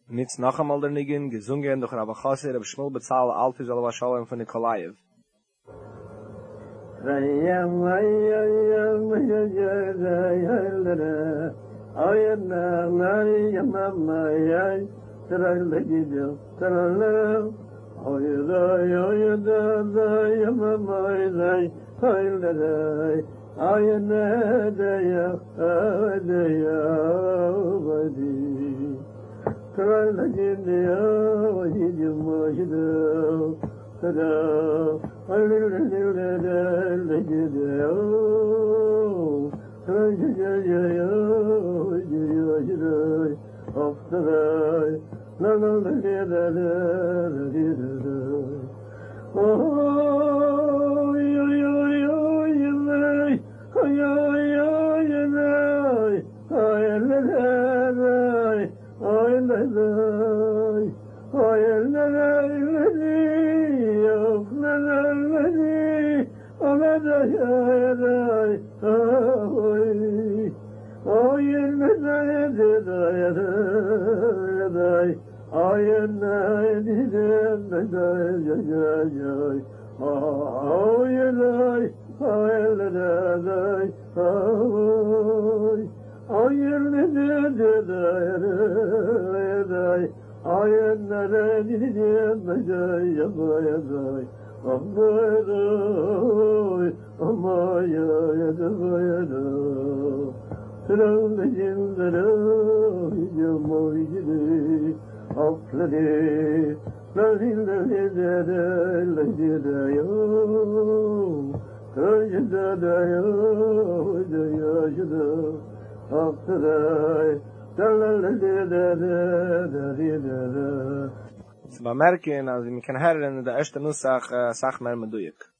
Nitz noch einmal der Nigen, gesungen durch Rabbi Chassid, Rabbi Shmuel Betzal, Alfi Zalav Shalom von Nikolaev. Bemerken, also wir können hören in der ersten Nussach, sag mehr meduyek.